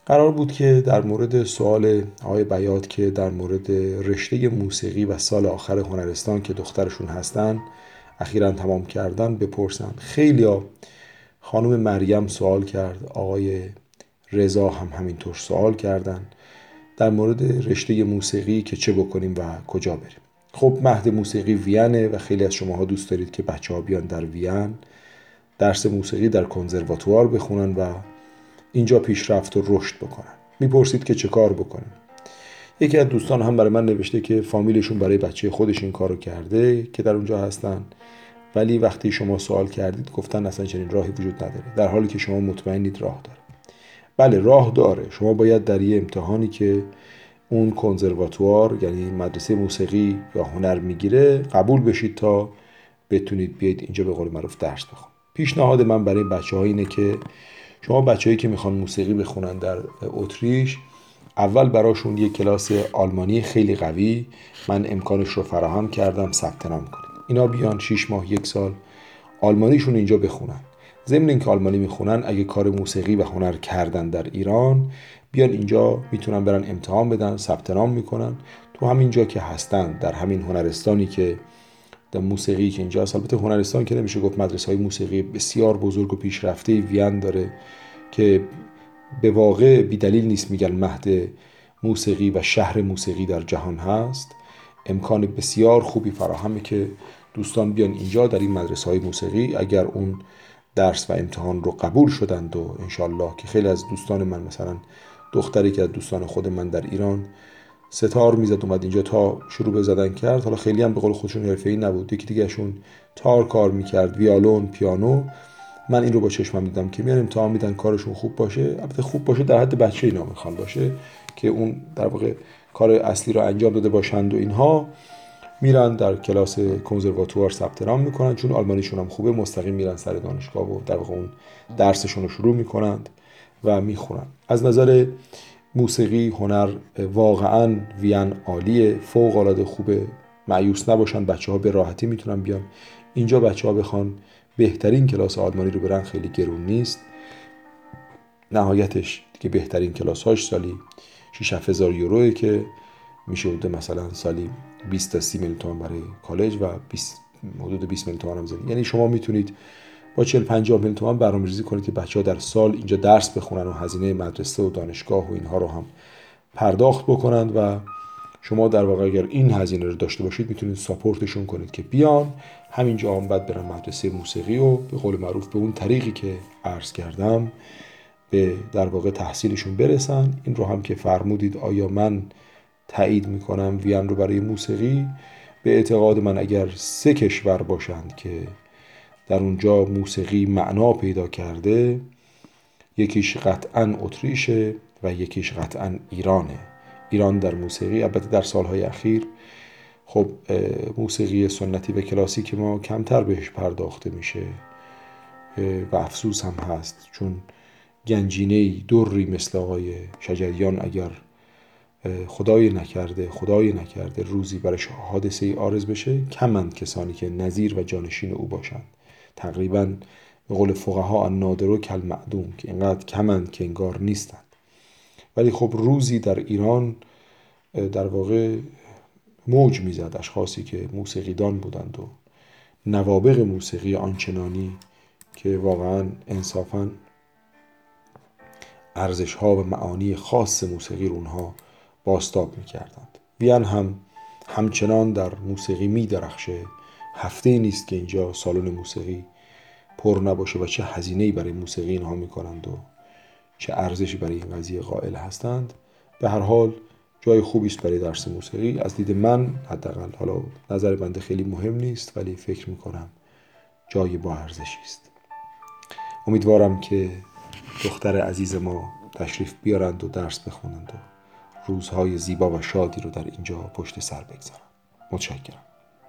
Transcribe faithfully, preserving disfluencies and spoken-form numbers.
قرار بود که در مورد سوال آقای بیات که در مورد رشته موسیقی و سال آخر هنرستان که دخترشون هستن اخیراً تمام کردن بپرسن. خیلی ها، خانم مریم سوال کرد، آقای رضا هم همینطور سوال کردن در مورد رشته موسیقی که چه بکنیم و کجا بریم. خب مهد موسیقی وینه و خیلی از شماها دوست دارید که بچه ها بیان در وین درس موسیقی در کنزرواتوار بخونن و اینجا پیشرفت و رشد بکنن. میپرسید که چه کار بکنیم. یکی از دوستان هم برای من نوشته که فامیلشون برای بچه خودش این کارو کرده که در اونجا هستن، ولی وقتی شما سوال کردید گفتن اصلا چنین راهی وجود نداره، در حالی که شما مطمئنید راه داره. بله راه داره. شما باید در یه امتحانی که اون کنزرواتوار یعنی مدرسه موسیقی یا هنر میگیره قبول بشید تا بتونید بیاید اینجا به قول معروف درس بخونید. پیشنهاد من برای بچه‌ها اینه که شما بچه‌هایی که میخوان موسیقی بخونن در اتریش، اول براشون یک کلاس آلمانی خیلی قوی من امکانش رو فراهم کردم ثبت نام کنید. اینا بیان شش ماه یک سال آلمانیشون اینجا بخونن. ضمن اینکه آلمانی میخونن اگه کار موسیقی و هنر کردن در ایران بیان اینجا میتونن برن امتحان بدن، ثبت نام میکنن تو همینجا که هستن، در همین هنرستانی که در موسیقی که اینجا هست. البته هنرستان که نمیشه گفت، مدرسه‌های موسیقی بسیار بزرگ و پیشرفته وین داره که به واقع بی دلیل نیست میگن مهد موسیقی و شهر موسیقی در جهان هست. امکان بسیار خوبی فراهمه که دوستان بیان اینجا در این مدرسه‌های موسیقی اگر اون درس و امتحان رو قبول شدند و انشالله که خیلی از دوستان من، مثلا دختری که از دوستان خود من در ایران ستار میزد اومد اینجا تا شروع به زدن کرد، حالا خیلی هم به قول خودشون حرفه‌ای نبود، یکی دیگهشون تار کار میکرد، ویولون، پیانو. من این رو با چشمم دیدم که میان امتحان میدن کارشون خوب باشه، البته خوب باشه در حد بچه اینا میخوان باشه که اون در واقع کار اصلی رو انجام داده باشند و اینها، میرن در کلاس کنزرواتوار ثبت نام میکنن، چون آلمانیشون هم خوبه مستقیم میرن سر دانشگاه و در واقع اون درسشون رو شروع میکنند و میخونن. از نظر موسیقی هنر واقعا وین عالیه، فوق العاده خوبه. مایوس نباشن، بچه‌ها به راحتی میتونن بیان اینجا. بچه‌ها بخوان بهترین کلاس آلمانی رو برن خیلی گرون نیست، نهایتش که بهترین کلاس هاش سالی شش هزار یوروه که میشه بوده مثلا سالی بیست تا سی میلیون تومان برای کالج و بیست حدود بیست میلیون تومان هم زدید. یعنی شما میتونید با چهل پنجاه میلیون تومان برنامه‌ریزی کنید که بچه‌ها در سال اینجا درس بخونن و هزینه مدرسه و دانشگاه و اینها رو هم پرداخت بکنند و شما در واقع اگر این هزینه رو داشته باشید میتونید ساپورتشون کنید که بیان همینجا هم بعد برن مدرسه موسیقی و به قول معروف به اون طریقی که عرض کردم به در واقع تحصیلشون برسن. این رو هم که فرمودید آیا من تایید میکنم وین رو برای موسیقی. به اعتقاد من اگر سه کشور باشند که در اونجا موسیقی معنا پیدا کرده، یکیش قطعاً اتریشه و یکیش قطعاً ایرانه. ایران در موسیقی، البته در سالهای اخیر خب موسیقی سنتی و کلاسیک ما کمتر بهش پرداخته میشه و افسوس هم هست، چون گنجینه‌ای دری مثل آقای شجریان اگر خدای نکرده خدای نکرده روزی برش حادثه ای عارض بشه، کمند کسانی که نظیر و جانشین او باشند. تقریباً به قول فقها النادر کالمعدوم، که اینقدر کمند که انگار نیستند. ولی خب روزی در ایران در واقع موج میزد اشخاصی که موسیقیدان بودند و نوابغ موسیقی آنچنانی که واقعا انصافاً ارزش‌ها و معانی خاص موسیقی رو اونها بازتاب می‌کردند. وین هم همچنان در موسیقی می‌درخشه. هفته‌ای نیست که اینجا سالن موسیقی پر نباشه و چه هزینه‌ای برای موسیقی اینها می‌کنند و چه ارزشی برای این قضیه قائل هستند. به هر حال جای خوبی است برای درس موسیقی از دید من حداقل. حالا نظر بنده خیلی مهم نیست، ولی فکر می‌کنم جای با ارزشی است. امیدوارم که دختر عزیز ما تشریف بیارند و درس بخونند و روزهای زیبا و شادی رو در اینجا پشت سر بگذارند. متشکرم.